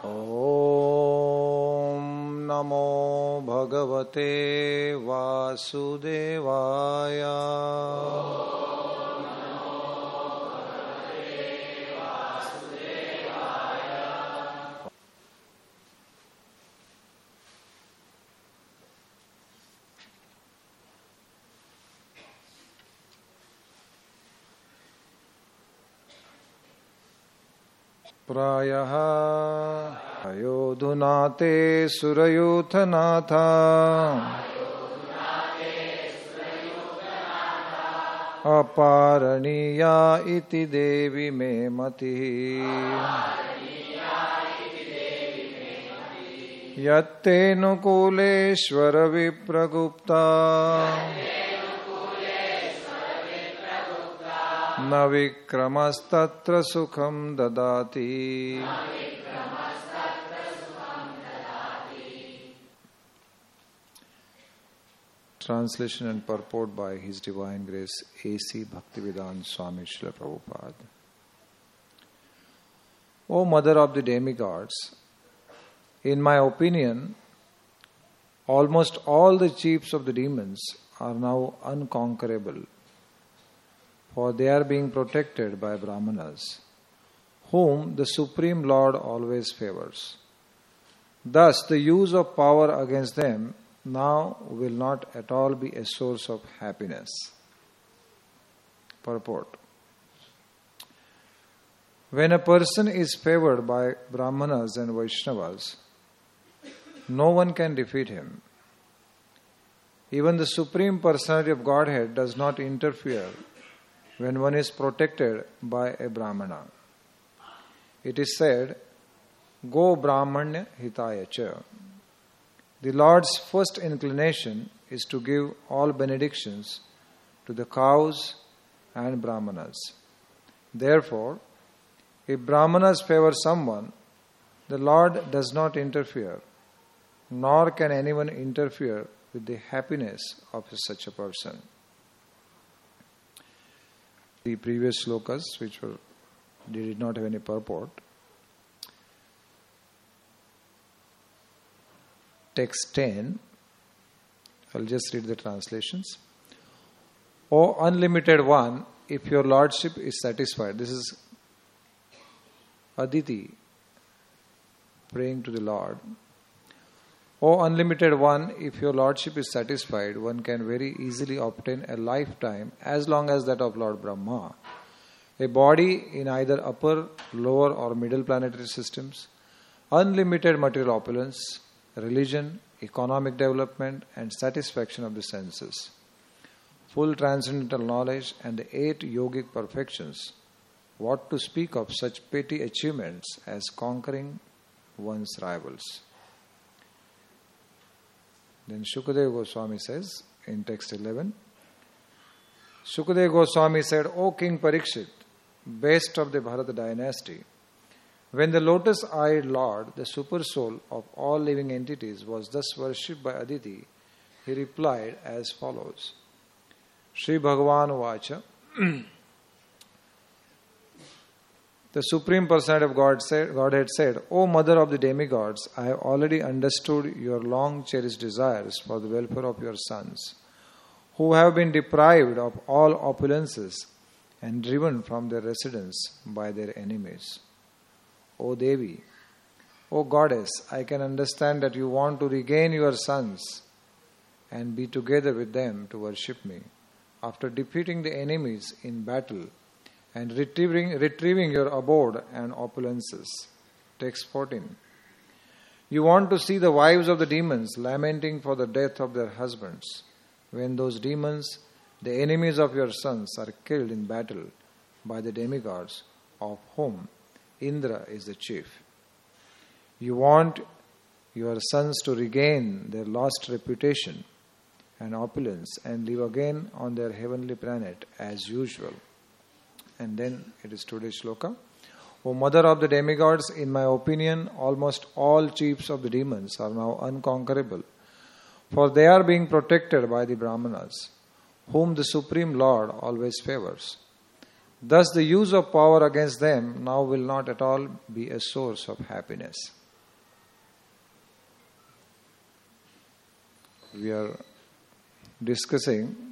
ॐ नमो भगवते वासुदेवाय। प्रायः अयोधुनाते सुरयूथनाथा अपारणीया इति देवी मे मतिः। यत्तेऽनुकूलेश्वर विप्रगुप्ता न विक्रमस्तत्र सुखं ददाति। Translation and purport by His Divine Grace A.C. Bhaktivedanta Swami Srila Prabhupada. O Mother of the Demigods, in my opinion, almost all the chiefs of the demons are now unconquerable, for they are being protected by Brahmanas, whom the Supreme Lord always favors. Thus, the use of power against them now will not at all be a source of happiness. Purport. When a person is favored by Brahmanas and Vaishnavas, no one can defeat him. Even the Supreme Personality of Godhead does not interfere when one is protected by a Brahmana. It is said, Go Brahmanya Hitaya Cha. The Lord's first inclination is to give all benedictions to the cows and Brahmanas. Therefore, if Brahmanas favor someone, the Lord does not interfere, nor can anyone interfere with the happiness of such a person. The previous slokas, they did not have any purport. Text 10, I'll just read the translations. O Unlimited One, if your Lordship is satisfied. This is Aditi praying to the Lord. O Unlimited One, if your Lordship is satisfied, one can very easily obtain a lifetime as long as that of Lord Brahma, a body in either upper, lower or middle planetary systems, unlimited material opulence, religion, economic development and satisfaction of the senses, full transcendental knowledge and the 8 yogic perfections. What to speak of such petty achievements as conquering one's rivals? Then Shukadeva Goswami says in text 11, Shukadeva Goswami said, O King Parikshit, best of the Bharata dynasty, when the lotus-eyed Lord, the super soul of all living entities, was thus worshipped by Aditi, he replied as follows. Sri Bhagavan Vacha, the Supreme Personality of Godhead said, O Mother of the Demigods, I have already understood your long-cherished desires for the welfare of your sons, who have been deprived of all opulences and driven from their residence by their enemies. O Devi, O Goddess, I can understand that you want to regain your sons and be together with them to worship me. After defeating the enemies in battle and retrieving your abode and opulences. Text 14. You want to see the wives of the demons lamenting for the death of their husbands, when those demons, the enemies of your sons, are killed in battle by the demigods, of whom Indra is the chief. You want your sons to regain their lost reputation and opulence and live again on their heavenly planet as usual. And then it is today's shloka. O Mother of the Demigods, in my opinion, almost all chiefs of the demons are now unconquerable, for they are being protected by the Brahmanas, whom the Supreme Lord always favors. Thus the use of power against them now will not at all be a source of happiness. we are discussing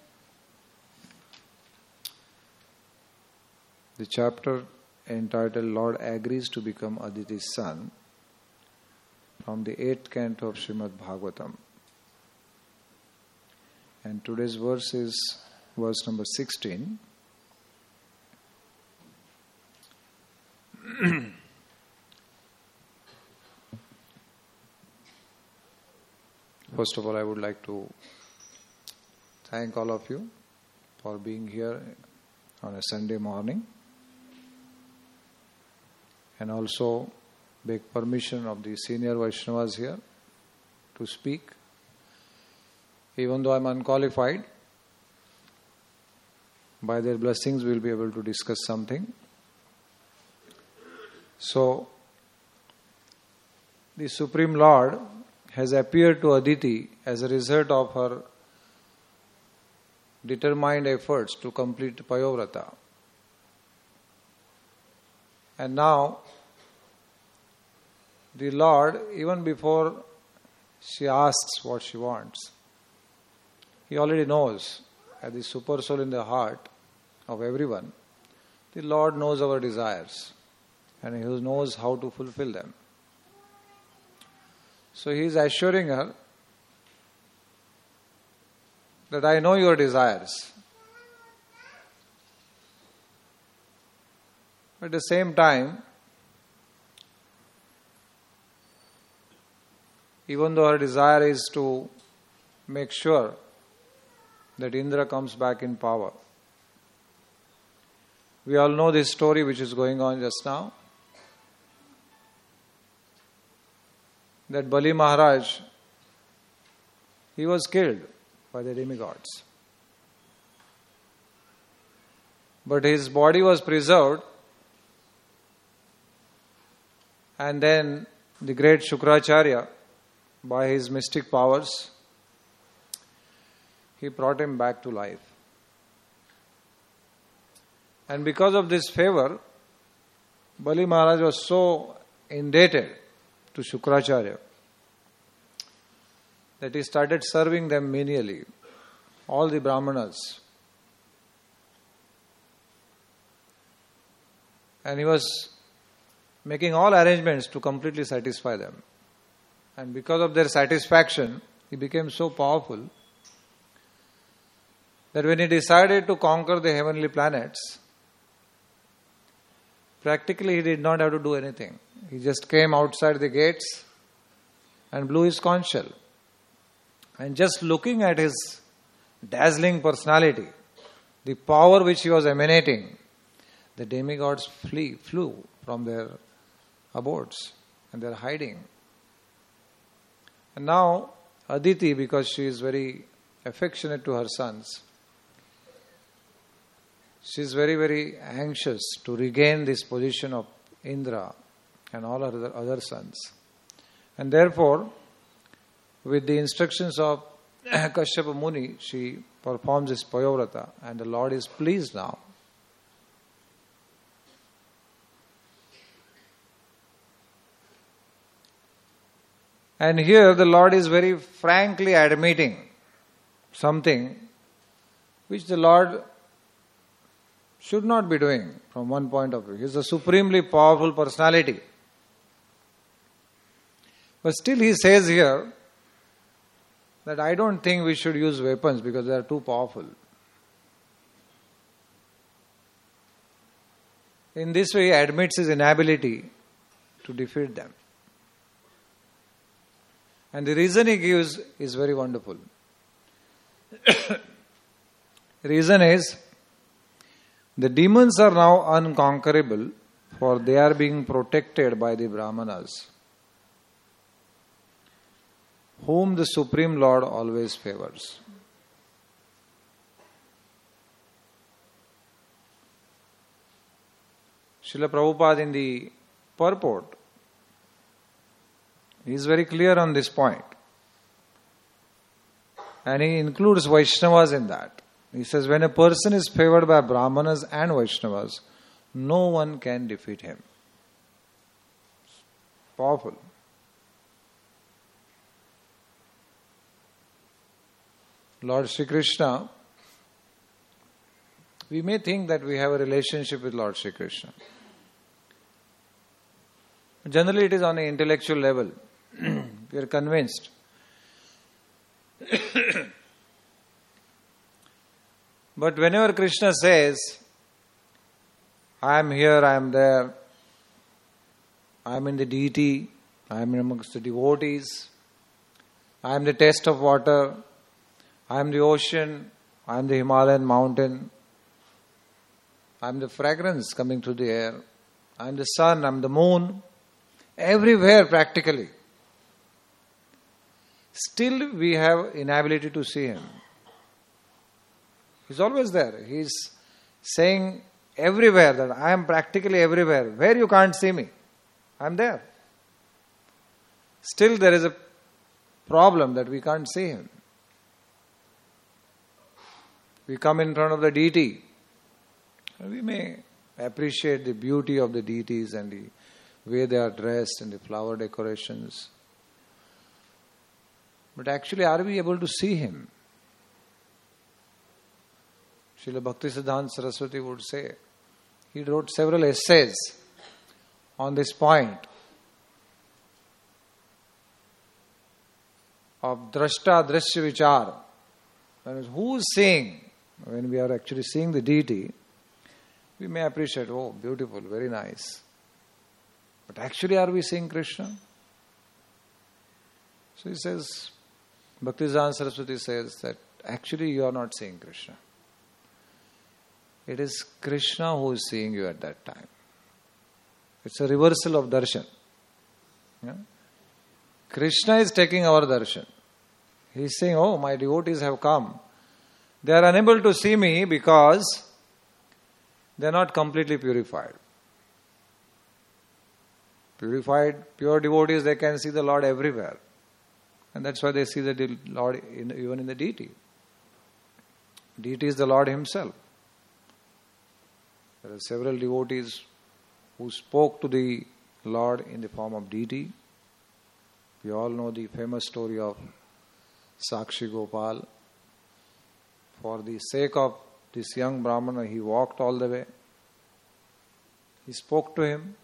the chapter entitled Lord Agrees to Become Aditi's Son from the 8th canto of Srimad Bhagavatam. And today's verse is verse number 16. First of all, I would like to thank all of you for being here on a Sunday morning, and also beg permission of the senior Vaishnavas here to speak. Even though I am unqualified, by their blessings we will be able to discuss something. So, the Supreme Lord has appeared to Aditi as a result of her determined efforts to complete Payovrata. And now, the Lord, even before she asks what she wants, He already knows, at the super soul in the heart of everyone, the Lord knows our desires and He knows how to fulfill them. So He is assuring her that I know your desires. At the same time, even though her desire is to make sure that Indra comes back in power, we all know this story which is going on just now, that Bali Maharaj, he was killed by the demigods. But his body was preserved, and then the great Shukracharya, by his mystic powers, he brought him back to life. And because of this favor, Bali Maharaj was so indebted to Shukracharya that he started serving them menially, all the Brahmanas. And he was making all arrangements to completely satisfy them. And because of their satisfaction, he became so powerful that when he decided to conquer the heavenly planets, practically he did not have to do anything. He just came outside the gates and blew his conch shell. And just looking at his dazzling personality, the power which he was emanating, the demigods flew from their abodes and they are hiding. And now Aditi, because she is very affectionate to her sons, she is very, very anxious to regain this position of Indra and all her other sons. And therefore, with the instructions of Kashyapa Muni, she performs this Payovrata, and the Lord is pleased now. And here the Lord is very frankly admitting something which the Lord should not be doing from one point of view. He is a supremely powerful personality. But still he says here that I don't think we should use weapons because they are too powerful. In this way he admits his inability to defeat them. And the reason he gives is very wonderful. The reason is, the demons are now unconquerable, for they are being protected by the Brahmanas, whom the Supreme Lord always favors. Srila Prabhupada in the purport, he is very clear on this point. And he includes Vaishnavas in that. He says, when a person is favored by Brahmanas and Vaishnavas, no one can defeat him. Powerful. Lord Shri Krishna, we may think that we have a relationship with Lord Shri Krishna. Generally, it is on an intellectual level. We are convinced. But whenever Krishna says, I am here, I am there, I am in the deity, I am amongst the devotees, I am the taste of water, I am the ocean, I am the Himalayan mountain, I am the fragrance coming through the air, I am the sun, I am the moon, everywhere practically. Still we have inability to see Him. He's always there. He's saying everywhere that I am practically everywhere. Where you can't see me, I am there. Still there is a problem that we can't see Him. We come in front of the deity. We may appreciate the beauty of the deities and the way they are dressed and the flower decorations. But actually, are we able to see Him? Srila Bhaktisiddhanta Saraswati would say, he wrote several essays on this point of drashta drashya vichar. That is, who is seeing? When we are actually seeing the deity, we may appreciate, oh, beautiful, very nice. But actually, are we seeing Krishna? So he says, Bhaktisiddhanta Saraswati says that actually you are not seeing Krishna. It is Krishna who is seeing you at that time. It's a reversal of darshan. Yeah? Krishna is taking our darshan. He is saying, oh, my devotees have come. They are unable to see me because they are not completely purified. Purified, pure devotees, they can see the Lord everywhere. And that's why they see the Lord even in the deity. Deity is the Lord Himself. There are several devotees who spoke to the Lord in the form of deity. We all know the famous story of Sakshi Gopal. For the sake of this young Brahmana, he walked all the way. He spoke to him.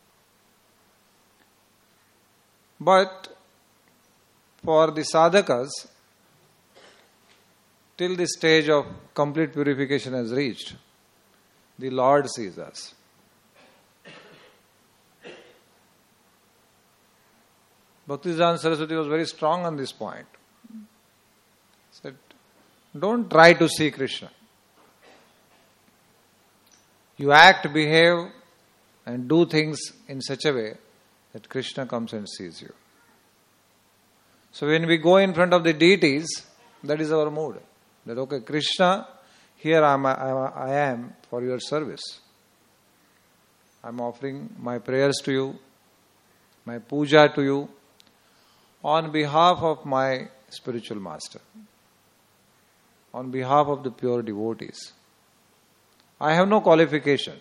But for the sadhakas, till the stage of complete purification has reached, the Lord sees us. Bhaktisiddhanta Saraswati was very strong on this point. He said, don't try to see Krishna. You act, behave, and do things in such a way that Krishna comes and sees you. So when we go in front of the deities, that is our mood. That, okay, Krishna, here I am for your service. I am offering my prayers to you, my puja to you, on behalf of my spiritual master, on behalf of the pure devotees. I have no qualification,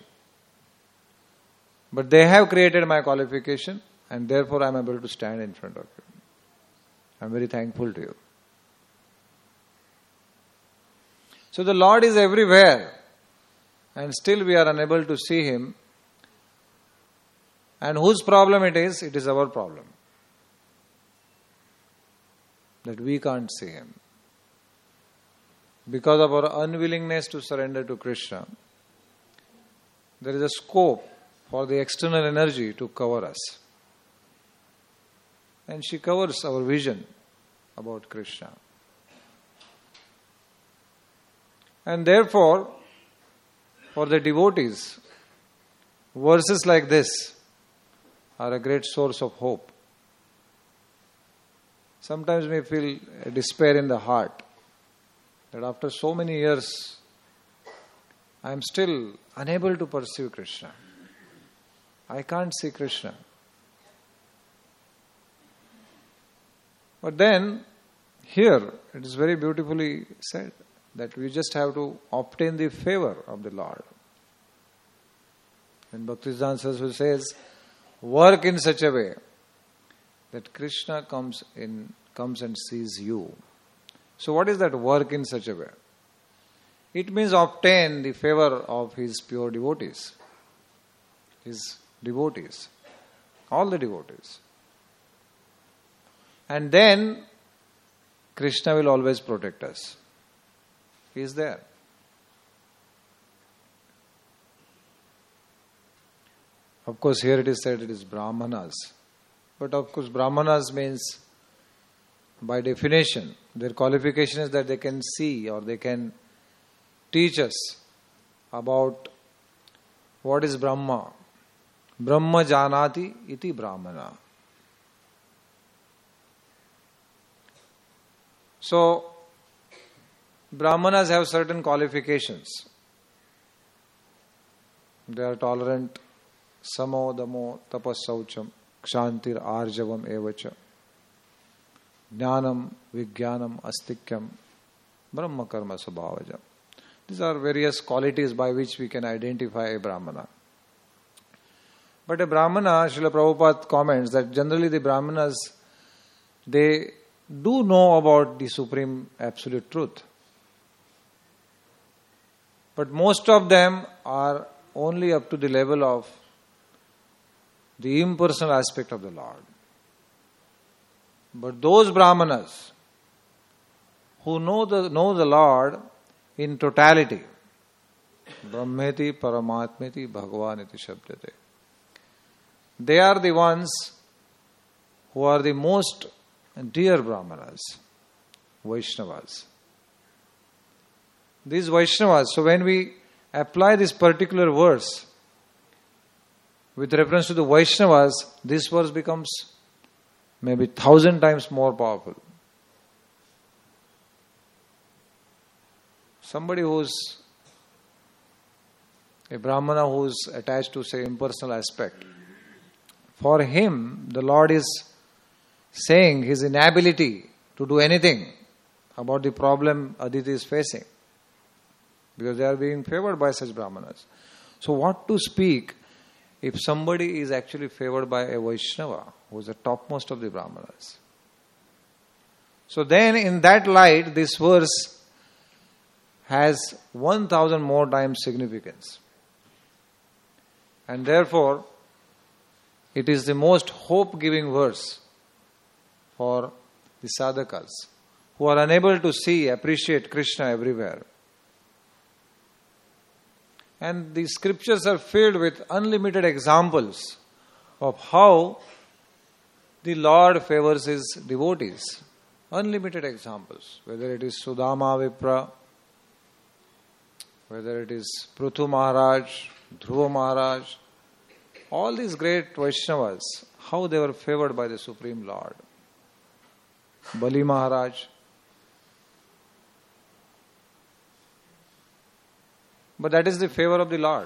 but they have created my qualification, and therefore I am able to stand in front of you. I am very thankful to you. So the Lord is everywhere, and still we are unable to see Him. And whose problem it is our problem. That we can't see Him. Because of our unwillingness to surrender to Krishna, there is a scope for the external energy to cover us. And she covers our vision about Krishna. And therefore, for the devotees, verses like this are a great source of hope. Sometimes we feel despair in the heart that after so many years, I am still unable to pursue Krishna. I can't see Krishna. But then, here, it is very beautifully said that we just have to obtain the favor of the Lord. And Bhaktisiddhanta Saraswati says, work in such a way that Krishna comes and sees you. So what is that work in such a way? It means obtain the favor of his pure devotees. His devotees. All the devotees. And then Krishna will always protect us. He is there. Of course, here it is said it is Brahmanas. But of course, Brahmanas means, by definition, their qualification is that they can see or they can teach us about what is Brahma. Brahma janati iti Brahmana. So, Brahmanas have certain qualifications. They are tolerant, samo, damo, tapassaucham, kshantir, arjavam, evacha, jnanam, vijnanam, astikyam, brahma karma sabhavajam. These are various qualities by which we can identify a Brahmana. But a Brahmana, Srila Prabhupada comments that generally the Brahmanas, they do know about the Supreme Absolute Truth. But most of them are only up to the level of the impersonal aspect of the Lord. But those Brahmanas who know the Lord in totality, Brahmeti Paramatmeti Bhagavaniti Shabdate, they are the ones who are the most dear Brahmanas, Vaishnavas. These Vaishnavas, so when we apply this particular verse with reference to the Vaishnavas, this verse becomes maybe 1,000 times more powerful. Somebody who's a Brahmana who's attached to, say, impersonal aspect, for him, the Lord is saying his inability to do anything about the problem Aditi is facing, because they are being favored by such Brahmanas. So what to speak if somebody is actually favored by a Vaishnava, who is the topmost of the Brahmanas? So then in that light, this verse has 1,000 more times significance. And therefore, it is the most hope-giving verse for the sadhakas who are unable to see, appreciate Krishna everywhere. And the scriptures are filled with unlimited examples of how the Lord favors his devotees. Unlimited examples. Whether it is Sudama Vipra, whether it is Prithu Maharaj, Dhruva Maharaj, all these great Vaishnavas, how they were favored by the Supreme Lord. Bali Maharaj. But that is the favor of the Lord.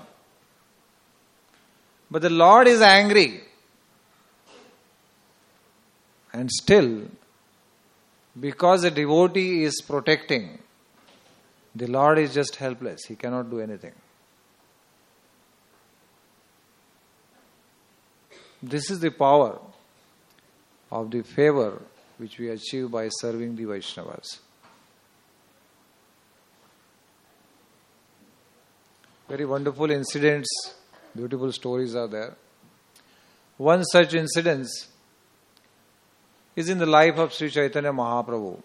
But the Lord is angry. And still, because the devotee is protecting, the Lord is just helpless. He cannot do anything. This is the power of the favor which we achieve by serving the Vaishnavas. Very wonderful incidents, beautiful stories are there. One such incident is in the life of Sri Chaitanya Mahaprabhu.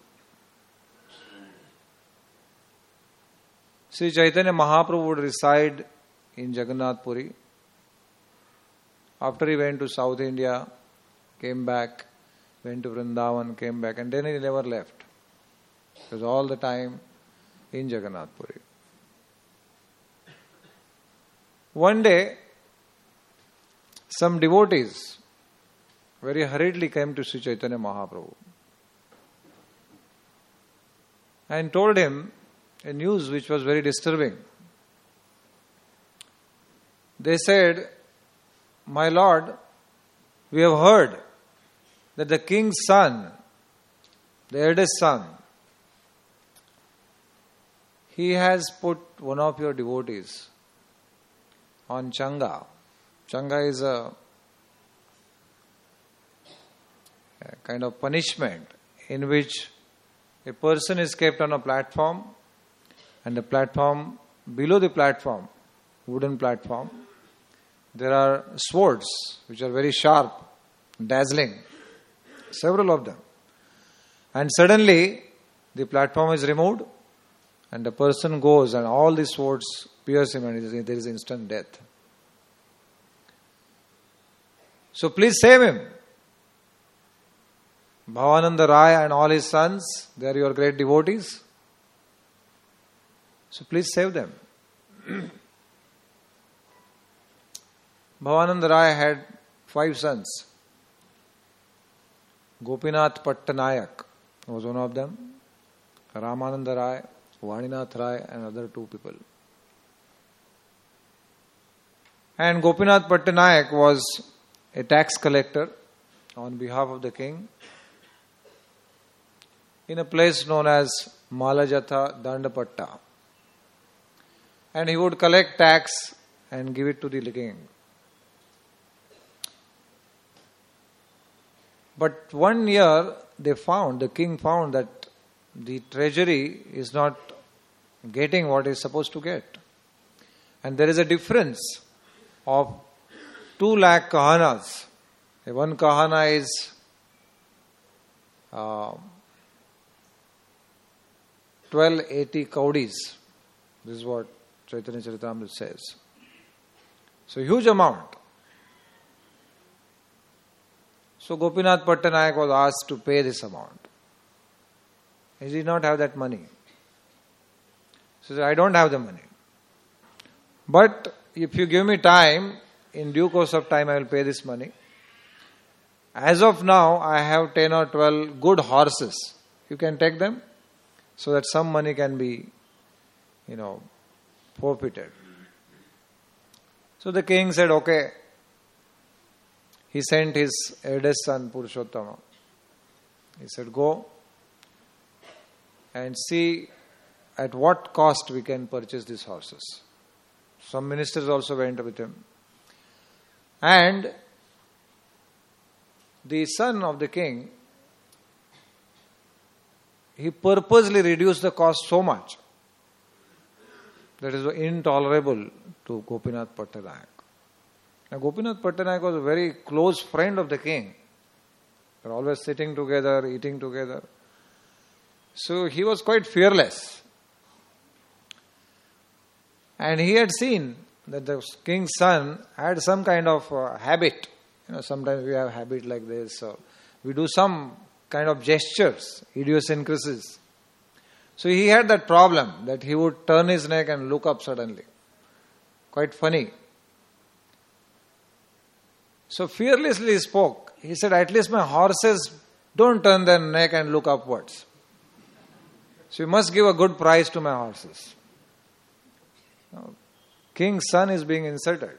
Sri Chaitanya Mahaprabhu would reside in Jagannath Puri. After he went to South India, came back, went to Vrindavan, came back, and then he never left. He was all the time in Jagannath Puri. One day, some devotees very hurriedly came to Sri Chaitanya Mahaprabhu and told him a news which was very disturbing. They said, "My Lord, we have heard that the king's son, the eldest son, he has put one of your devotees on Changa." Changa is a kind of punishment in which A person is kept on a platform, and the platform, below the platform, wooden platform, there are swords which are very sharp, dazzling, several of them. And suddenly the platform is removed and the person goes and all the swords pierce him and there is instant death. So please save him. Bhavananda Rai and all his sons, they are your great devotees. So please save them. Bhavananda Rai had 5 sons. Gopinath Pattanayak was one of them. Ramananda Rai, Vaninath Rai and other 2 people. And Gopinath Pattanayak was a tax collector on behalf of the king in a place known as Malajatha Dandapatta. And he would collect tax and give it to the king. But one year the king found that the treasury is not getting what it is supposed to get. And there is a difference of 2 lakh kahanas. One kahana is 1280 kaudis. This is what Chaitanya Charitamrita says. So huge amount. So Gopinath Pattanayak was asked to pay this amount. He did not have that money. So he said, I don't have the money. But if you give me time, in due course of time I will pay this money. As of now, I have 10 or 12 good horses. You can take them so that some money can be, forfeited. So the king said, okay. He sent his eldest son, Purushottama. He said, go and see at what cost we can purchase these horses. Some ministers also went with him. And the son of the king, he purposely reduced the cost so much that is intolerable to Gopinath Pattanayak. Now Gopinath Pattanayak was a very close friend of the king. They were always sitting together, eating together. So he was quite fearless. And he had seen that the king's son had some kind of habit. Sometimes we have a habit like this. So we do some kind of gestures, idiosyncrasies. So he had that problem that he would turn his neck and look up suddenly. Quite funny. So fearlessly he spoke. He said, at least my horses don't turn their neck and look upwards. So you must give a good price to my horses. Now, king's son is being insulted.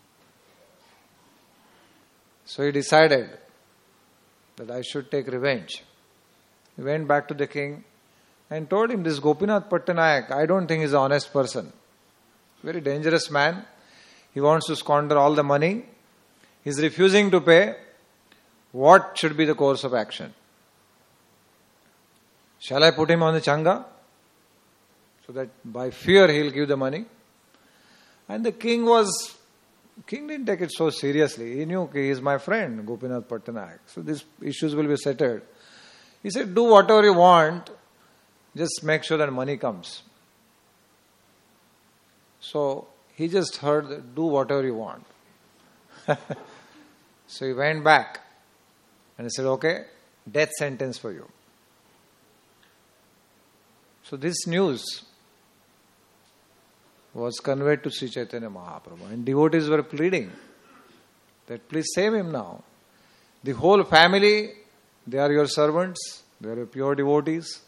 So he decided that I should take revenge. He went back to the king and told him, this Gopinath Pattanayak, I don't think he's an honest person. Very dangerous man. He wants to squander all the money. He's refusing to pay. What should be the course of action? Shall I put him on the changa? So that by fear he'll give the money. And the king didn't take it so seriously. He knew he is my friend, Gopinath Pattanayak. So these issues will be settled. He said, do whatever you want. Just make sure that money comes. So he just heard, do whatever you want. So he went back and he said, okay, death sentence for you. So this news was conveyed to Sri Chaitanya Mahaprabhu. And devotees were pleading that please save him now. The whole family, they are your servants, they are your pure devotees.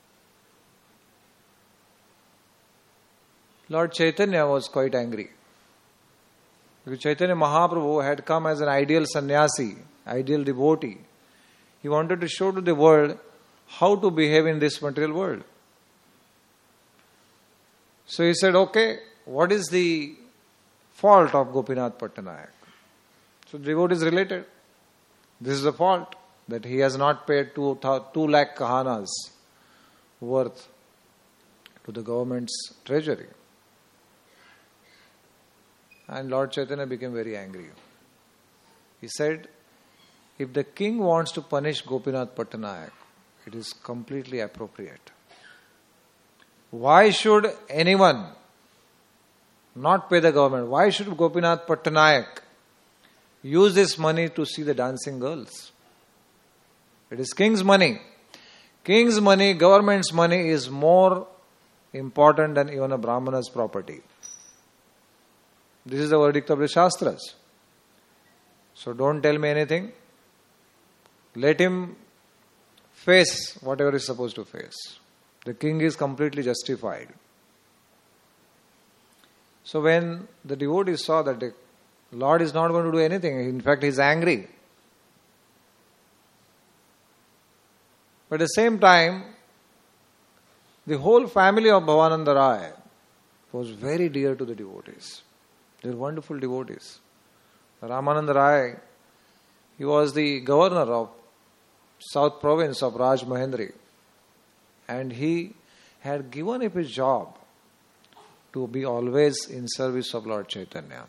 Lord Chaitanya was quite angry. Because Chaitanya Mahaprabhu had come as an ideal sannyasi, ideal devotee. He wanted to show to the world how to behave in this material world. So he said, okay, what is the fault of Gopinath Pattanayak? So the devotees related. This is the fault, that he has not paid 2 lakh kahanas worth to the government's treasury. And Lord Chaitanya became very angry. He said, if the king wants to punish Gopinath Pattanayak, it is completely appropriate. Why should anyone not pay the government? Why should Gopinath Pattanayak use this money to see the dancing girls? It is king's money. King's money, government's money is more important than even a Brahmana's property. This is the verdict of the Shastras. So don't tell me anything. Let him face whatever is supposed to face. The king is completely justified. So when the devotees saw that the Lord is not going to do anything, in fact he is angry. But at the same time, the whole family of Bhavananda Rai was very dear to the devotees. They were wonderful devotees. Ramananda Rai, he was the governor of South Province of Rajmahendri, and he had given up his job to be always in service of Lord Chaitanya.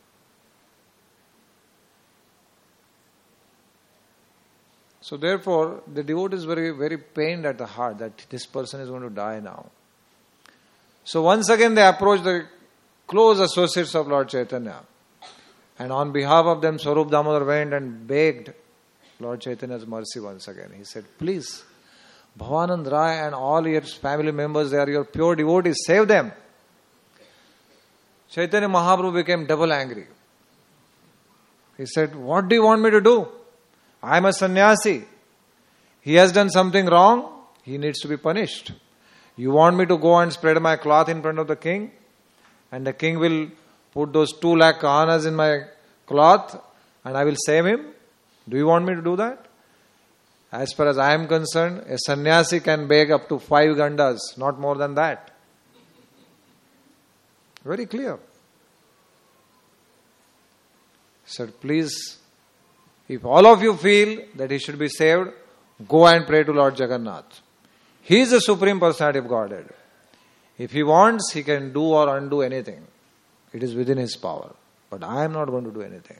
So therefore, the devotees were very, very pained at the heart that this person is going to die now. So once again they approached the close associates of Lord Chaitanya. And on behalf of them, Swarup Damodar went and begged Lord Chaitanya's mercy once again. He said, please, Bhavanand Rai and all your family members, they are your pure devotees, save them. Chaitanya Mahaprabhu became double angry. He said, what do you want me to do? I am a sannyasi. He has done something wrong. He needs to be punished. You want me to go and spread my cloth in front of the king? And the king will put those 2 lakh kahanas in my cloth and I will save him? Do you want me to do that? As far as I am concerned, a sannyasi can beg up to 5 gandas, not more than that. Very clear. He said, please, if all of you feel that he should be saved, go and pray to Lord Jagannath. He is the Supreme Personality of Godhead. If he wants, he can do or undo anything. It is within his power. But I am not going to do anything.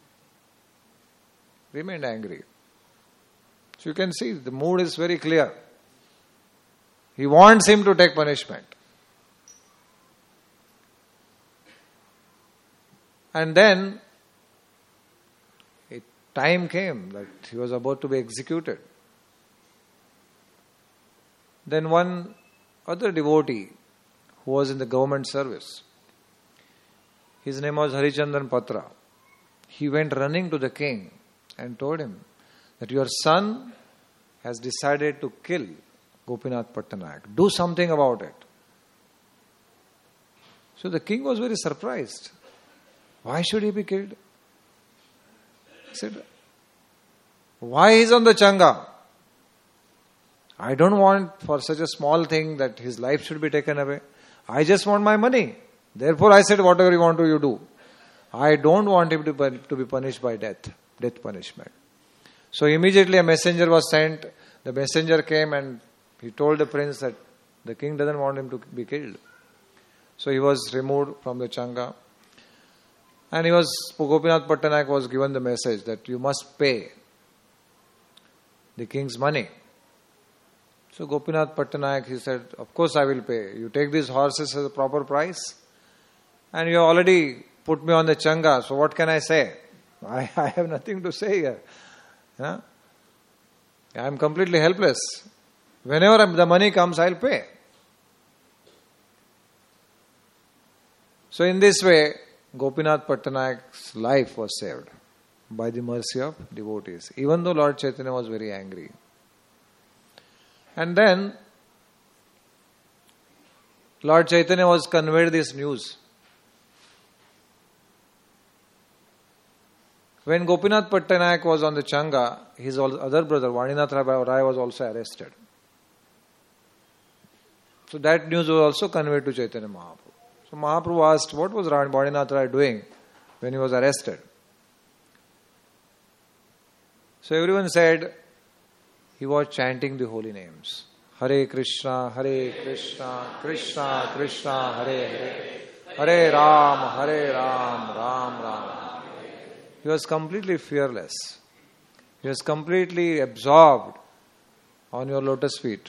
Remained angry. So you can see the mood is very clear. He wants him to take punishment. And then a time came that he was about to be executed. Then one other devotee who was in the government service, his name was Harichandran Patra. He went running to the king and told him that your son has decided to kill Gopinath Pattanayak. Do something about it. So the king was very surprised. Why should he be killed? He said, why is on the Changa? I don't want for such a small thing that his life should be taken away. I just want my money. Therefore I said, whatever you want to, you do. I don't want him to be punished by death punishment. So immediately a messenger was sent. The messenger came and he told the prince that the king doesn't want him to be killed. So he was removed from the Changa. And Gopinath Pattanayak was given the message that you must pay the king's money. So Gopinath Pattanayak, he said, of course I will pay. You take these horses as a proper price. And you have already put me on the Changa, so what can I say? I have nothing to say here. I am completely helpless. Whenever the money comes, I will pay. So in this way, Gopinath Pattanayak's life was saved by the mercy of devotees, even though Lord Chaitanya was very angry. And then Lord Chaitanya was conveyed this news. When Gopinath Pattanayak was on the Changa, his other brother, Vaninath Rai, was also arrested. So that news was also conveyed to Chaitanya Mahaprabhu. So Mahaprabhu asked, what was Vaninath Rai doing when he was arrested? So everyone said, he was chanting the holy names. Hare Krishna, Krishna Krishna, Hare Hare, Hare Ram, Ram Ram. He was completely fearless. He was completely absorbed on your lotus feet.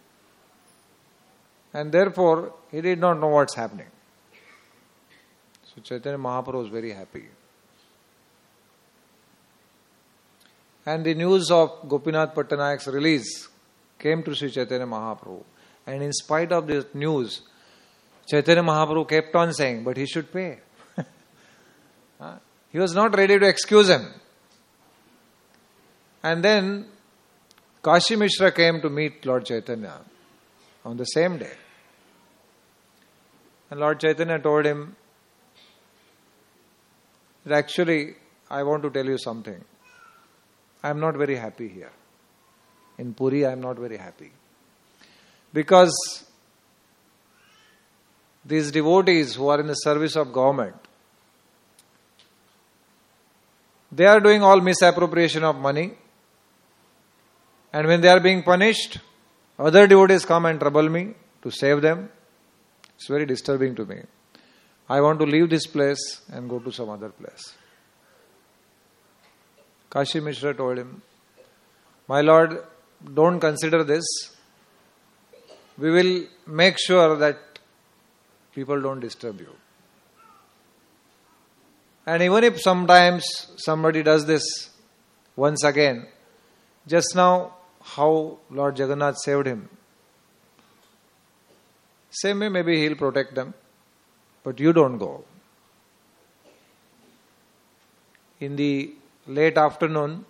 And therefore, he did not know what's happening. So Chaitanya Mahaprabhu was very happy. And the news of Gopinath Pattanayak's release came to Sri Chaitanya Mahaprabhu. And in spite of this news, Chaitanya Mahaprabhu kept on saying, but he should pay. He was not ready to excuse him. And then Kashi Mishra came to meet Lord Chaitanya on the same day. And Lord Chaitanya told him that actually, I want to tell you something. I am not very happy here. In Puri, I am not very happy. Because these devotees who are in the service of government, they are doing all misappropriation of money. And when they are being punished, other devotees come and trouble me to save them. It's very disturbing to me. I want to leave this place and go to some other place. Kashi Mishra told him, my lord, don't consider this. We will make sure that people don't disturb you. And even if sometimes somebody does this once again, just now how Lord Jagannath saved him, same way maybe he'll protect them, but you don't go. In the late afternoon,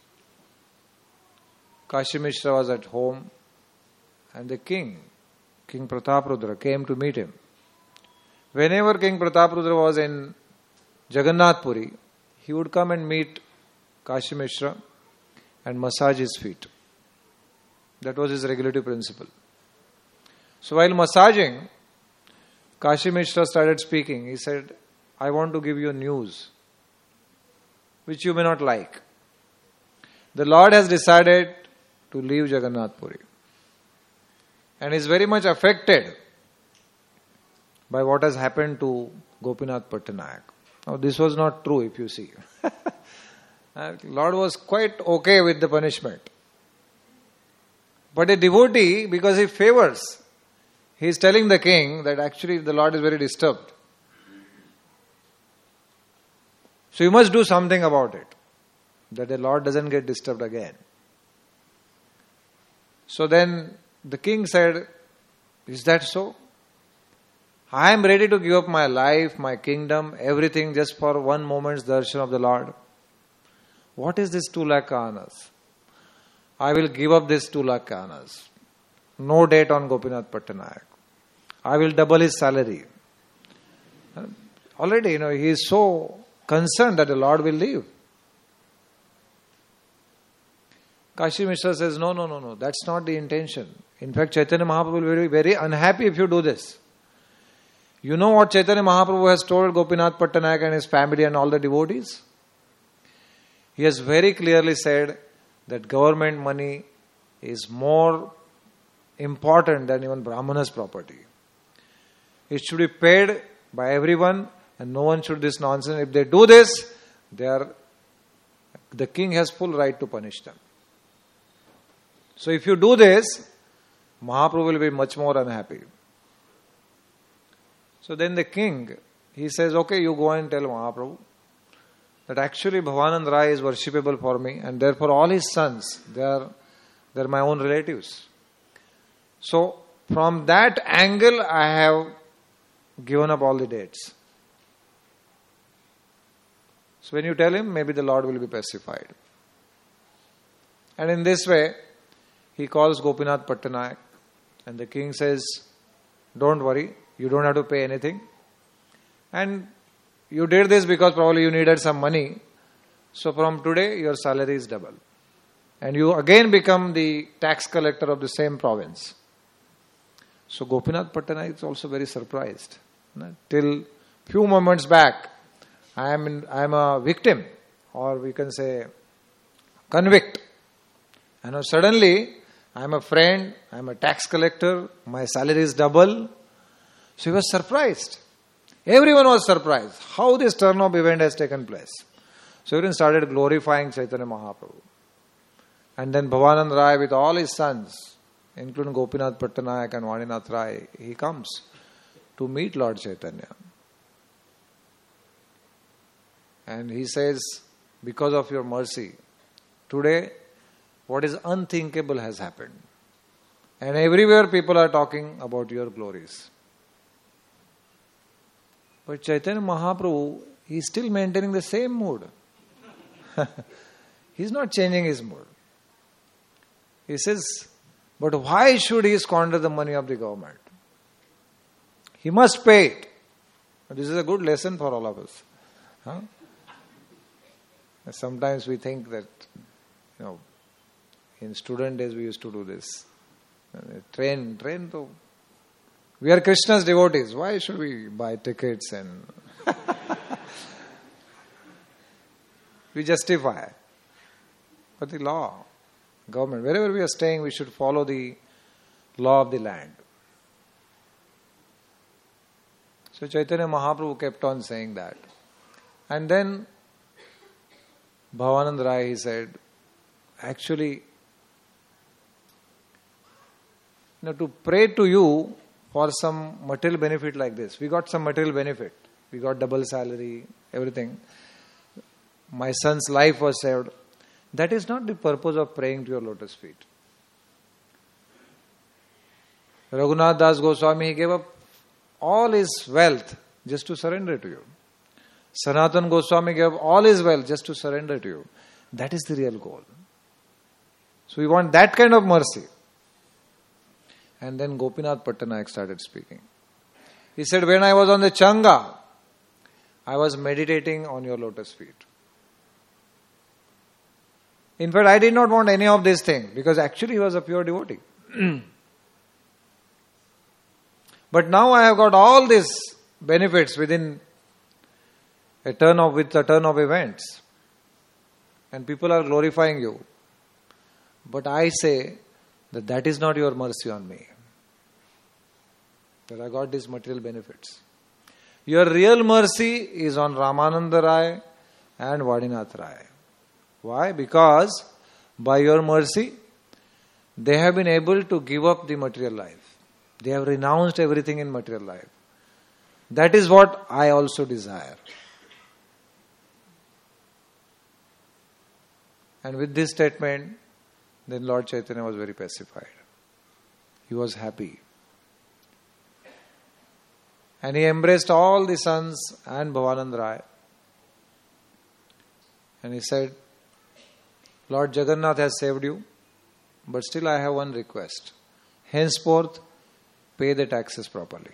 Kashi Mishra was at home and the king, King Prataprudra, came to meet him. Whenever King Prataprudra was in Jagannath Puri, he would come and meet Kashi Mishra and massage his feet. That was his regulative principle. So while massaging, Kashi Mishra started speaking. He said, I want to give you news which you may not like. The Lord has decided to leave Jagannath Puri and is very much affected by what has happened to Gopinath Pattanayak. Now this was not true, if you see. Lord was quite okay with the punishment. But a devotee, because he favors, he is telling the king that actually the Lord is very disturbed. So you must do something about it, that the Lord doesn't get disturbed again. So then the king said, is that so? I am ready to give up my life, my kingdom, everything just for one moment's darshan of the Lord. What is this 2 lakh annas? I will give up this 2 lakh annas. No date on Gopinath Pattanayak. I will double his salary. Already, he is so concerned that the Lord will leave. Kashi Mishra says, no, that's not the intention. In fact, Chaitanya Mahaprabhu will be very unhappy if you do this. You know what Chaitanya Mahaprabhu has told Gopinath Pattanayak and his family and all the devotees? He has very clearly said that government money is more important than even Brahmana's property. It should be paid by everyone and no one should do this nonsense. If they do this, the king has full right to punish them. So if you do this, Mahaprabhu will be much more unhappy. So then the king, he says, okay, you go and tell Mahaprabhu that actually Bhavanand Rai is worshipable for me and therefore all his sons, they're my own relatives. So from that angle, I have given up all the dates. So when you tell him, maybe the Lord will be pacified. And in this way, he calls Gopinath Pattanayak and the king says, don't worry, you don't have to pay anything. And you did this because probably you needed some money. So from today, your salary is double. And you again become the tax collector of the same province. So Gopinath Pattanayak is also very surprised. Till few moments back, I am a victim, or we can say convict. And now suddenly I'm a friend, I'm a tax collector, my salary is double. So he was surprised. Everyone was surprised how this turn of event has taken place. So everyone started glorifying Chaitanya Mahaprabhu. And then Bhavanand Rai with all his sons, including Gopinath Pattanayak and Vaninath Rai, he comes to meet Lord Chaitanya. And he says, because of your mercy, today what is unthinkable has happened. And everywhere people are talking about your glories. But Chaitanya Mahaprabhu, he is still maintaining the same mood. He is not changing his mood. He says, but why should he squander the money of the government? He must pay it. This is a good lesson for all of us. Huh? Sometimes we think that, in student days we used to do this. Train. So we are Krishna's devotees. Why should we buy tickets and we justify? But the law, government, wherever we are staying, we should follow the law of the land. So Chaitanya Mahaprabhu kept on saying that. And then Bhavanand Rai, he said, actually, to pray to you for some material benefit like this. We got some material benefit. We got double salary, everything. My son's life was saved. That is not the purpose of praying to your lotus feet. Raghunath Das Goswami, he gave up all his wealth just to surrender to you. Sanatana Goswami gave all his wealth just to surrender to you. That is the real goal. So we want that kind of mercy. And then Gopinath Pattanayak started speaking. He said, when I was on the Changa, I was meditating on your lotus feet. In fact, I did not want any of these things because actually he was a pure devotee. But now I have got all these benefits within a turn of events. And people are glorifying you. But I say that is not your mercy on me. That I got these material benefits. Your real mercy is on Ramananda Rai and Vadinath Rai. Why? Because by your mercy, they have been able to give up the material life. They have renounced everything in material life. That is what I also desire. And with this statement, then Lord Chaitanya was very pacified. He was happy. And he embraced all the sons and Bhavanand Rai. And he said, Lord Jagannath has saved you, but still I have one request. Henceforth, pay the taxes properly.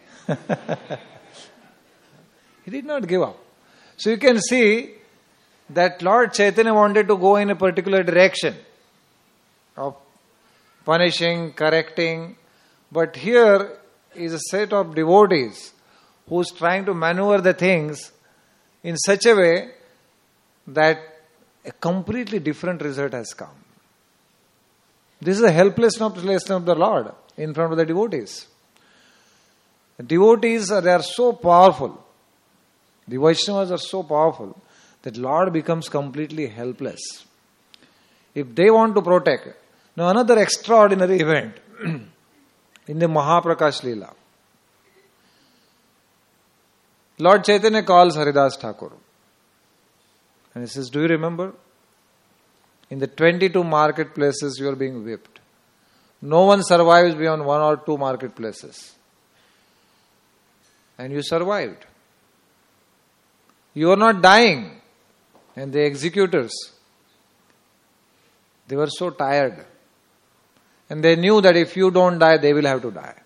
He did not give up. So you can see that Lord Chaitanya wanted to go in a particular direction of punishing, correcting. But here is a set of devotees who is trying to maneuver the things in such a way that a completely different result has come. This is a helplessness of the Lord in front of the devotees. The devotees, they are so powerful. The Vaishnavas are so powerful that Lord becomes completely helpless. If they want to protect. Now another extraordinary event in the Mahaprakash Leela. Lord Chaitanya calls Haridas Thakur. And he says, do you remember? In the 22 marketplaces you are being whipped. No one survives beyond 1 or 2 marketplaces. And you survived. You are not dying. And the executors, they were so tired. And they knew that if you don't die, they will have to die.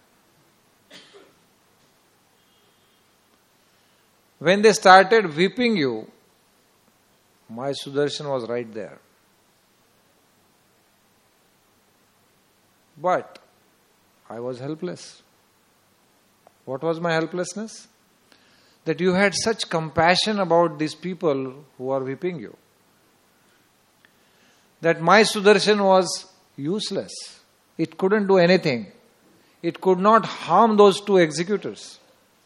When they started whipping you, my Sudarshan was right there. But I was helpless. What was my helplessness? That you had such compassion about these people who are whipping you. That my Sudarshan was useless. It couldn't do anything. It could not harm those two executors.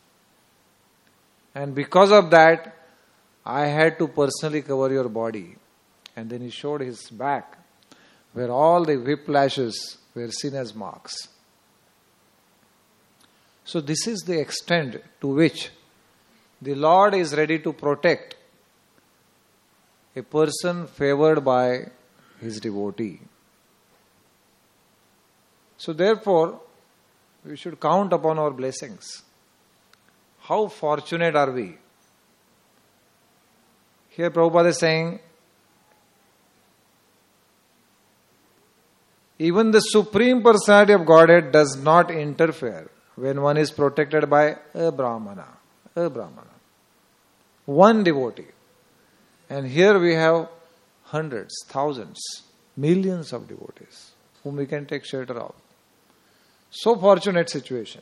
And because of that, I had to personally cover your body. And then he showed his back, where all the whiplashes were seen as marks. So this is the extent to which the Lord is ready to protect a person favored by his devotee. So therefore, we should count upon our blessings. How fortunate are we? Here Prabhupada is saying, even the Supreme Personality of Godhead does not interfere when one is protected by a Brahmana. A Brahmana. One devotee. And here we have hundreds, thousands, millions of devotees whom we can take shelter of. So fortunate situation.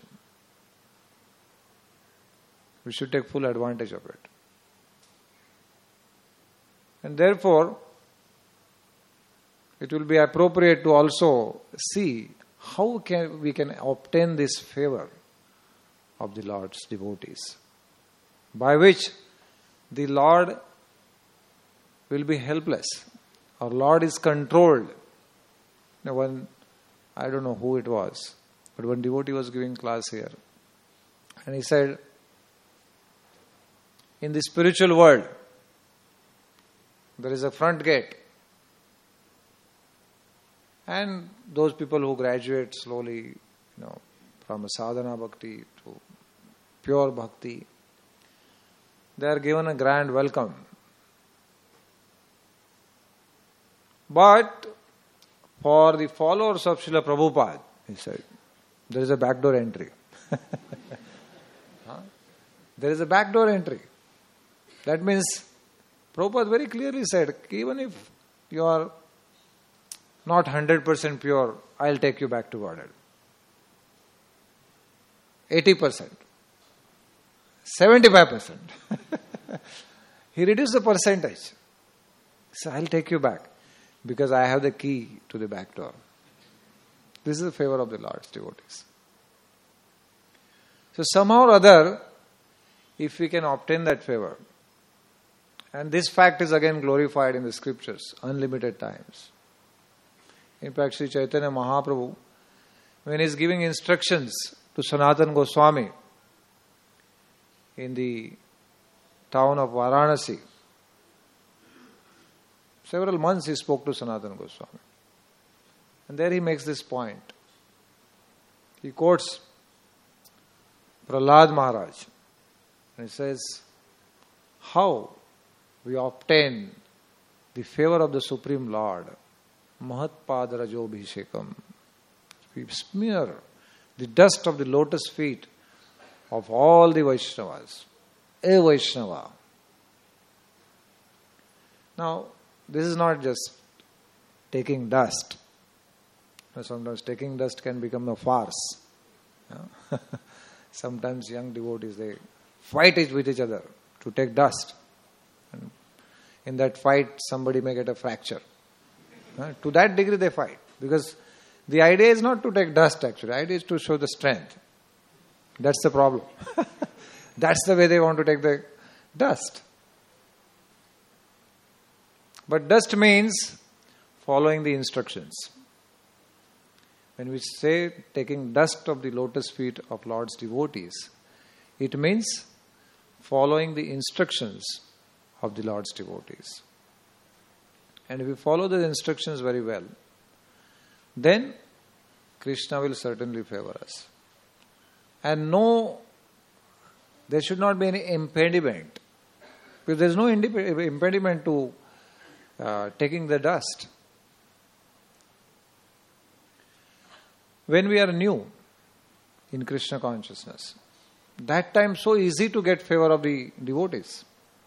We should take full advantage of it. And therefore, it will be appropriate to also see how we can obtain this favor of the Lord's devotees, by which the Lord will be helpless. Our Lord is controlled. I don't know who it was, but one devotee was giving class here. And he said, in the spiritual world, there is a front gate. And those people who graduate slowly, from a sadhana bhakti to pure bhakti, they are given a grand welcome. But for the followers of Srila Prabhupada, he said, there is a backdoor entry. There is a backdoor entry. That means, Prabhupada very clearly said, even if you are not 100% pure, I'll take you back to Godhead. 80%. 75%. He reduced the percentage. So I'll take you back because I have the key to the back door. This is the favor of the Lord's devotees. So somehow or other, if we can obtain that favor, and this fact is again glorified in the scriptures, unlimited times. In fact, Sri Chaitanya Mahaprabhu, when he is giving instructions to Sanatana Goswami in the town of Varanasi, several months he spoke to Sanatana Goswami. And there he makes this point. He quotes Prahlad Maharaj. And he says, how we obtain the favor of the Supreme Lord, Mahatpada Rajobhishekam. We smear the dust of the lotus feet of all the Vaishnavas. A Vaishnava. Now, this is not just taking dust. Sometimes taking dust can become a farce. Sometimes young devotees, they fight with each other to take dust. And in that fight, somebody may get a fracture. To that degree they fight. Because the idea is not to take dust actually. The idea is to show the strength. That's the problem. That's the way they want to take the dust. But dust means following the instructions. When we say taking dust of the lotus feet of Lord's devotees, it means following the instructions of the Lord's devotees. And if we follow the instructions very well, then Krishna will certainly favor us. And there should not be any impediment. Because there is no impediment to taking the dust. When we are new in Krishna consciousness, that time so easy to get favor of the devotees.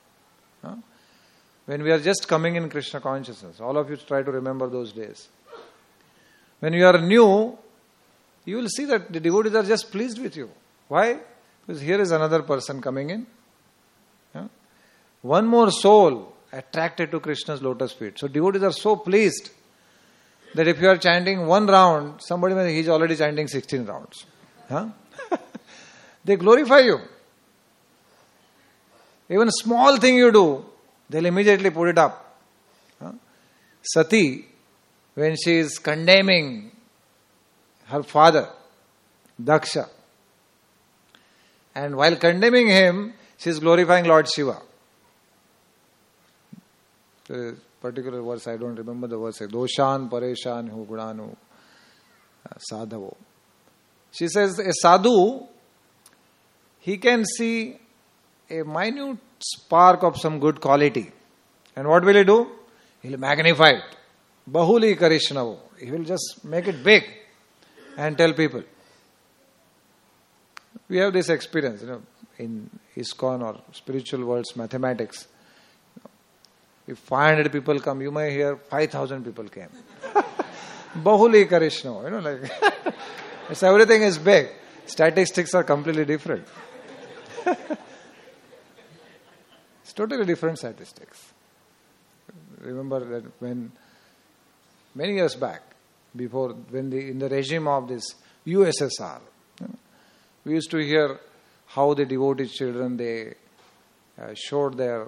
When we are just coming in Krishna consciousness, all of you try to remember those days. When you are new, you will see that the devotees are just pleased with you. Why? Because here is another person coming in. One more soul attracted to Krishna's lotus feet. So devotees are so pleased that if you are chanting one round, somebody may, he's already chanting 16 rounds. Huh? They glorify you. Even a small thing you do, they'll immediately put it up. Huh? Sati, when she is condemning her father, Daksha, and while condemning him, she is glorifying Lord Shiva. The particular verse, I don't remember the verse. Doshan, Pareshan, Hu Gudanu, Sadhavo. She says, a sadhu, he can see a minute spark of some good quality. And what will he do? He will magnify it. Bahuli Karishnavo. He will just make it big and tell people. We have this experience, in ISKCON or spiritual worlds, mathematics. If 500 people come, you may hear 5,000 people came. Bahuli Karishnavo. Like it's everything is big. Statistics are completely different. It's totally different statistics. Remember that when many years back, before when in the regime of this USSR, we used to hear how the devotee children they showed their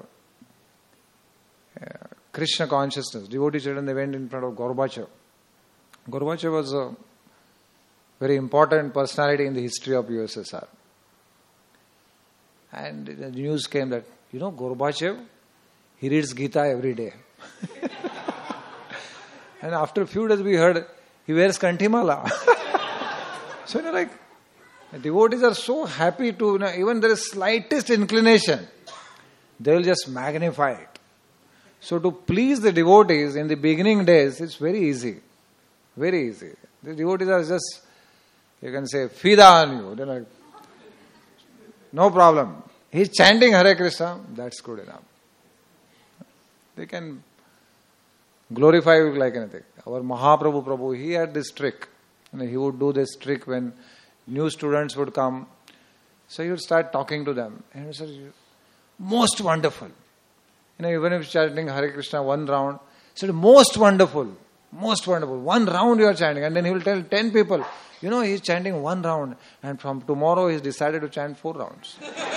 Krishna consciousness. Devotee children they went in front of Gorbachev. Gorbachev was a very important personality in the history of USSR. And the news came that, Gorbachev, he reads Gita every day. And after a few days we heard, he wears Kantimala. So, the devotees are so happy to, even there is slightest inclination, they will just magnify it. So to please the devotees in the beginning days, it's very easy. Very easy. The devotees are just, you can say, fida on you. They're like, no problem. He's chanting Hare Krishna, that's good enough. They can glorify you like anything. Our Mahaprabhu, he had this trick. He would do this trick when new students would come. So he would start talking to them. And he would say, most wonderful. Even if chanting Hare Krishna one round, he said, most wonderful. Most wonderful. One round you are chanting. And then he will tell 10 people, he's chanting one round. And from tomorrow he's decided to chant 4 rounds.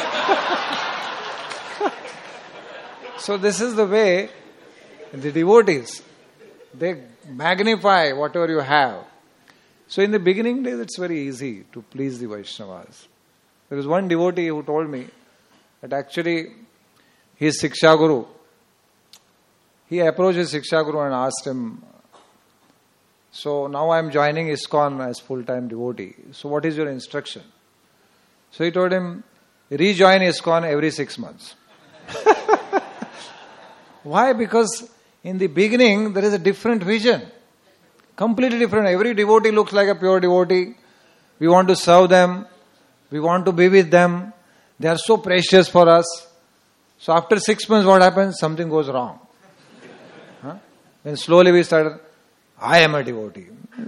So this is the way the devotees, they magnify whatever you have. So in the beginning days, it's very easy to please the Vaishnavas. There was one devotee who told me that actually his Siksha Guru, he approached his Siksha Guru and asked him, so now I am joining ISKCON as full-time devotee. So what is your instruction? So he told him, rejoin ISKCON every 6 months. Why? Because in the beginning, there is a different vision. Completely different. Every devotee looks like a pure devotee. We want to serve them. We want to be with them. They are so precious for us. So after 6 months, what happens? Something goes wrong. Then slowly we started, I am a devotee.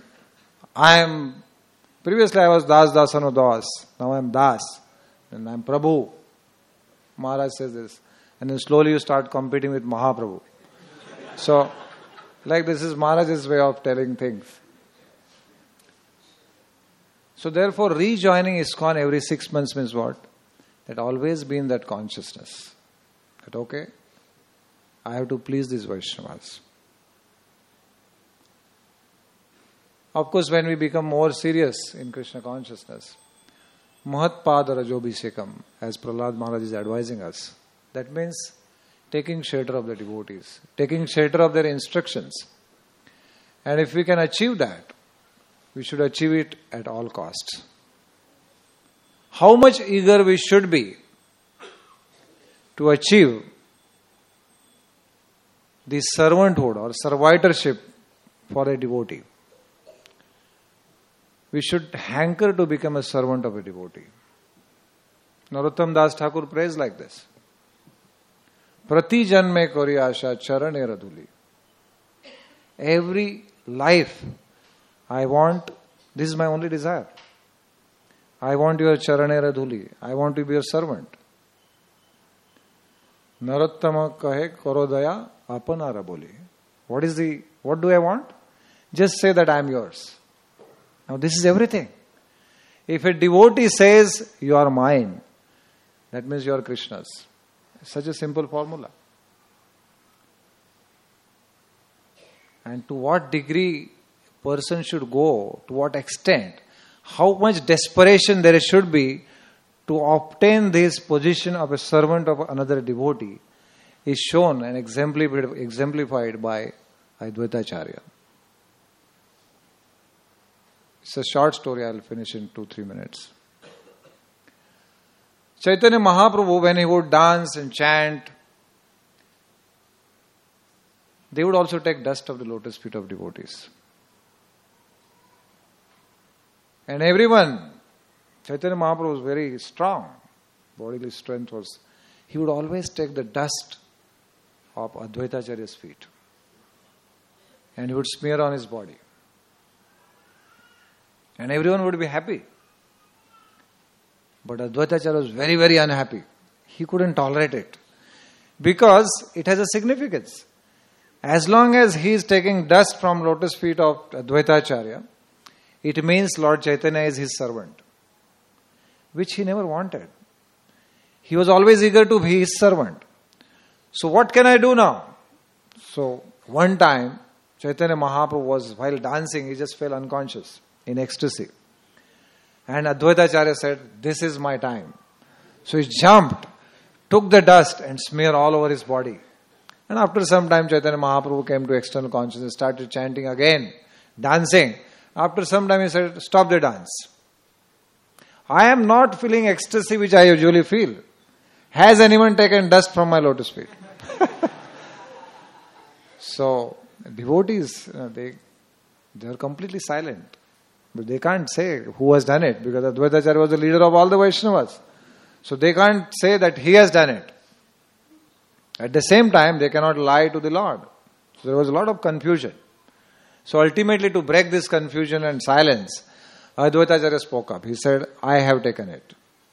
Previously I was Das Dasano Das. Now I am Das. And I am Prabhu. Maharaj says this. And then slowly you start competing with Mahaprabhu. So, this is Maharaj's way of telling things. So therefore, rejoining ISKCON every 6 months means what? That always be in that consciousness. That okay, I have to please these Vaishnavas. Of course, when we become more serious in Krishna consciousness, Mahatpada Rajobhisekam, as Prahlad Maharaj is advising us, that means taking shelter of the devotees, taking shelter of their instructions. And if we can achieve that, we should achieve it at all costs. How much eager we should be to achieve the servanthood or servitorship for a devotee. We should hanker to become a servant of a devotee. Narottam Das Thakur prays like this. Prati janme kori asha charane radhuli. Every life, I want, this is my only desire. I want your charane radhuli. I want to be your servant. Narottama kahe korodaya apana raboli. What do I want? Just say that I am yours. Now this is everything. If a devotee says, you are mine, that means you are Krishna's. It's such a simple formula. And to what degree person should go, to what extent, how much desperation there should be to obtain this position of a servant of another devotee is shown and exemplified by Advaita Acharya. It's a short story, I'll finish in 2-3 minutes. Chaitanya Mahaprabhu, when he would dance and chant, they would also take dust of the lotus feet of devotees. And everyone, Chaitanya Mahaprabhu was very strong, bodily strength was, he would always take the dust of Advaita Acharya's feet and he would smear on his body. And everyone would be happy. But Advaita Acharya was very, very unhappy. He couldn't tolerate it. Because it has a significance. As long as he is taking dust from lotus feet of Advaita Acharya, it means Lord Chaitanya is his servant. Which he never wanted. He was always eager to be his servant. So what can I do now? So one time, Chaitanya Mahaprabhu was, while dancing, he just fell unconscious in ecstasy. And Advaita Acharya said, this is my time. So he jumped, took the dust and smeared all over his body. And after some time, Chaitanya Mahaprabhu came to external consciousness, started chanting again, dancing. After some time, he said, stop the dance. I am not feeling ecstasy which I usually feel. Has anyone taken dust from my lotus feet? So, devotees, they are completely silent. But they can't say who has done it, because Advaita Acharya was the leader of all the Vaishnavas. So they can't say that he has done it. At the same time, they cannot lie to the Lord. So there was a lot of confusion. So ultimately, to break this confusion and silence, Advaita Acharya spoke up. He said, I have taken it.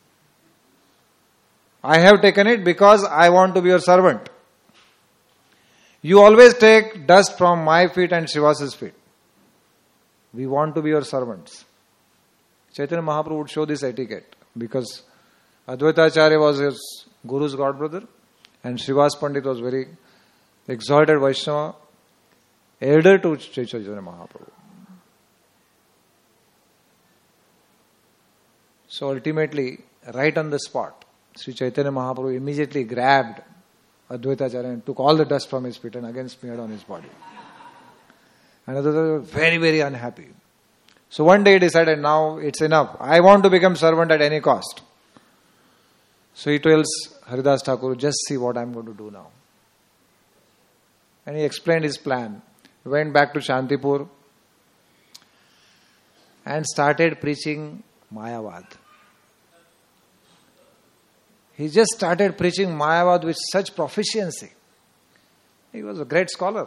I have taken it because I want to be your servant. You always take dust from my feet and Srivasa's feet. We want to be your servants. Chaitanya Mahaprabhu would show this etiquette because Advaita Acharya was his Guru's god brother and Srivas Pandit was very exalted Vaishnava, elder to Chaitanya Mahaprabhu. So ultimately, right on the spot, Sri Chaitanya Mahaprabhu immediately grabbed Advaita Acharya and took all the dust from his feet and again smeared on his body. And Advaita was very, very unhappy. So one day he decided, now it's enough. I want to become servant at any cost. So he tells Haridas Thakur, just see what I'm going to do now. And he explained his plan. He went back to Shantipur and started preaching Mayavad. He just started preaching Mayavad with such proficiency. He was a great scholar.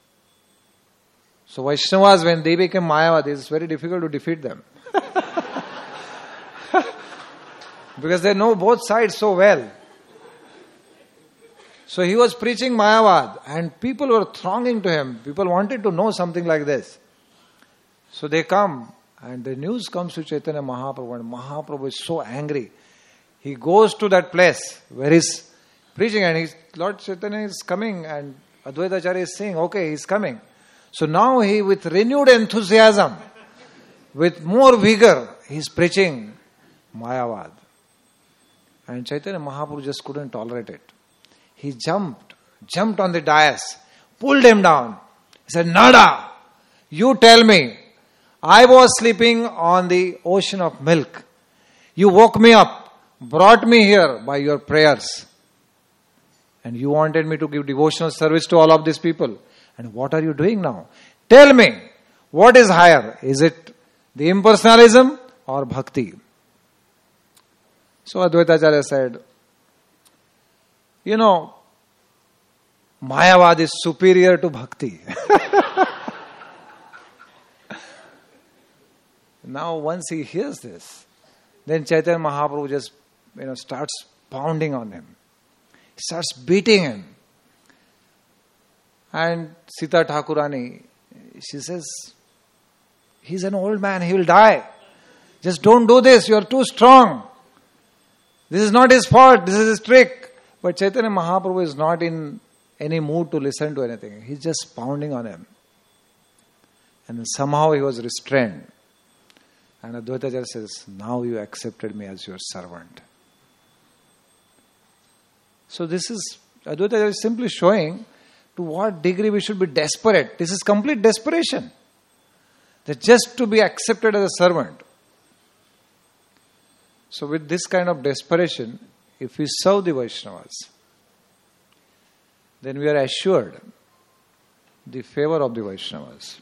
So Vaishnavas, when they became Mayavad, it's very difficult to defeat them. Because they know both sides so well. So he was preaching Mayavad and people were thronging to him. People wanted to know something like this. So they come and the news comes to Chaitanya Mahaprabhu and Mahaprabhu is so angry. He goes to that place where he's preaching and Lord Chaitanya is coming and Advaita Acharya is saying, okay, he's coming. So now he, with renewed enthusiasm, with more vigor, he's preaching Mayavad. And Chaitanya Mahaprabhu just couldn't tolerate it. He jumped on the dais, pulled him down. He said, Nada, you tell me, I was sleeping on the ocean of milk. You woke me up, brought me here by your prayers. And you wanted me to give devotional service to all of these people. And what are you doing now? Tell me, what is higher? Is it the impersonalism or bhakti? So Advaita Acharya said, Mayavad is superior to bhakti. Now once he hears this, then Chaitanya Mahaprabhu just starts pounding on him. He starts beating him. And Sita Thakurani, she says, He's an old man, he will die. Just don't do this, you are too strong. This is not his fault, this is his trick. But Chaitanya Mahaprabhu is not in any mood to listen to anything. He's just pounding on him. And somehow he was restrained. And Advaita Acharya says, now you accepted me as your servant. So this is, Advaita Acharya is simply showing to what degree we should be desperate. This is complete desperation. That just to be accepted as a servant. So with this kind of desperation, if we serve the Vaishnavas, then we are assured the favor of the Vaishnavas.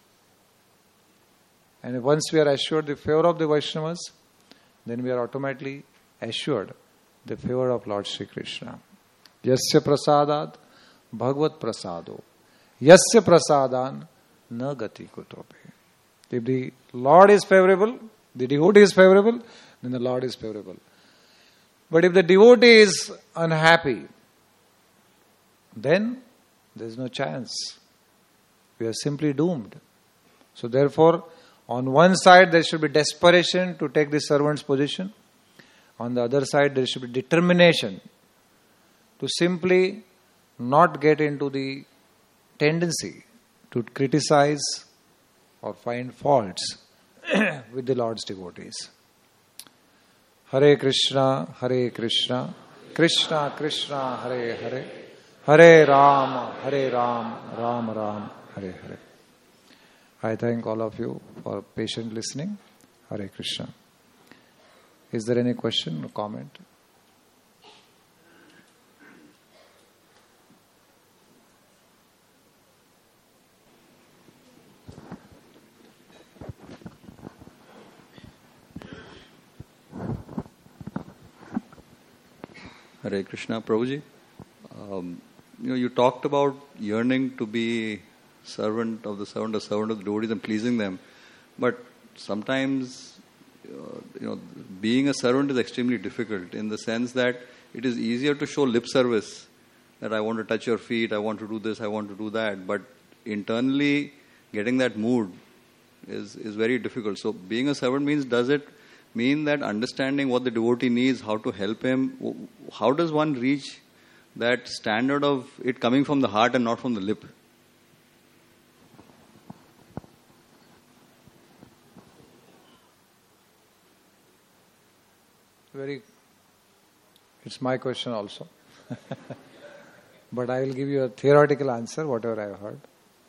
And once we are assured the favor of the Vaishnavas, then we are automatically assured the favor of Lord Sri Krishna. Yasya prasadad bhagavad prasado. Yasya prasadan na gati kutope. If the Lord is favorable, the devotee is favorable, then the Lord is favorable. But if the devotee is unhappy, then there is no chance. We are simply doomed. So therefore, on one side there should be desperation to take the servant's position. On the other side there should be determination to simply not get into the tendency to criticize or find faults with the Lord's devotees. Hare Krishna, Krishna Krishna, Hare Hare, Hare Ram, Ram Ram, Hare Hare. I thank all of you for patient listening. Hare Krishna. Is there any question or comment? Hare Krishna, Prabhuji. You talked about yearning to be servant of the servant, a servant of the devotees and pleasing them. But sometimes, being a servant is extremely difficult in the sense that it is easier to show lip service, that I want to touch your feet, I want to do this, I want to do that. But internally, getting that mood is very difficult. So being a servant means, does it mean that understanding what the devotee needs, how to help him, how does one reach that standard of it coming from the heart and not from the lip? It's my question also. But I will give you a theoretical answer, whatever I have heard.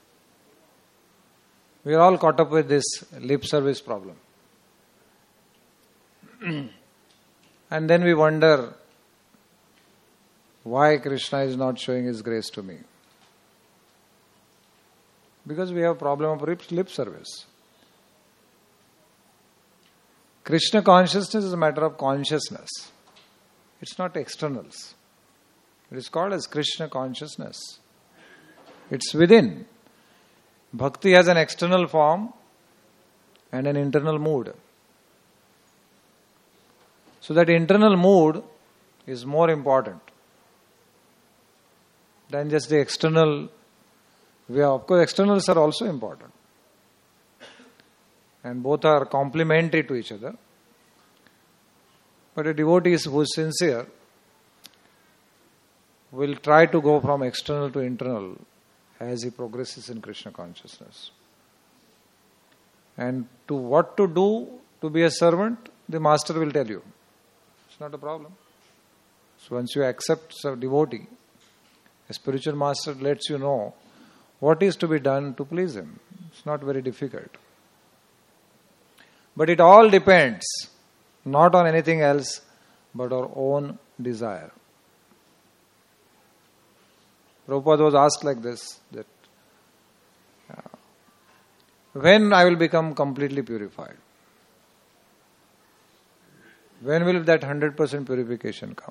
We are all caught up with this lip service problem. And then we wonder why Krishna is not showing his grace to me. Because we have a problem of lip service. Krishna consciousness is a matter of consciousness. It's not externals. It is called as Krishna consciousness. It's within. Bhakti has an external form and an internal mood. So that internal mood is more important than just the external. Of course, externals are also important. And both are complementary to each other. But a devotee who is sincere will try to go from external to internal as he progresses in Krishna consciousness. And to what to do to be a servant, the master will tell you. It's not a problem. So once you accept a devotee, a spiritual master lets you know what is to be done to please him. It's not very difficult. But it all depends not on anything else but our own desire. Prabhupada was asked like this, that when I will become completely purified? When will that 100% purification come?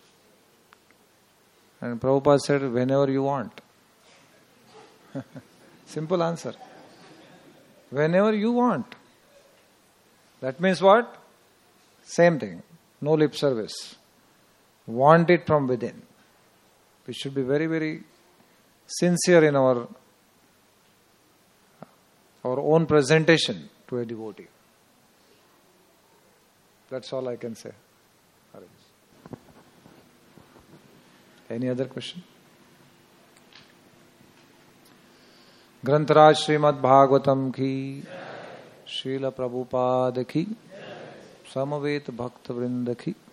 And Prabhupada said, whenever you want. Simple answer. Whenever you want. That means what? Same thing. No lip service. Want it from within. We should be very, very sincere in our own presentation to a devotee. That's all I can say. Any other question? ग्रंथराज Shrimad Bhagavatam की, श्रील प्रभुपाद की, समवेत भक्त वृंद की.